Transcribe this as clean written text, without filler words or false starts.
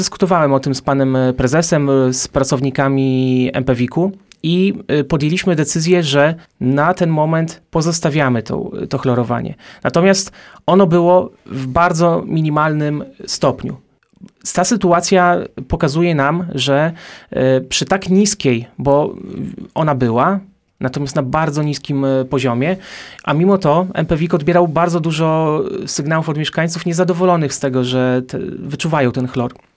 Dyskutowałem o tym z panem prezesem, z pracownikami MPWiK-u i podjęliśmy decyzję, że na ten moment pozostawiamy to chlorowanie. Natomiast ono było w bardzo minimalnym stopniu. Ta sytuacja pokazuje nam, że przy tak niskiej, bo ona była, natomiast na bardzo niskim poziomie, a mimo to MPWiK odbierał bardzo dużo sygnałów od mieszkańców niezadowolonych z tego, że wyczuwają ten chlor.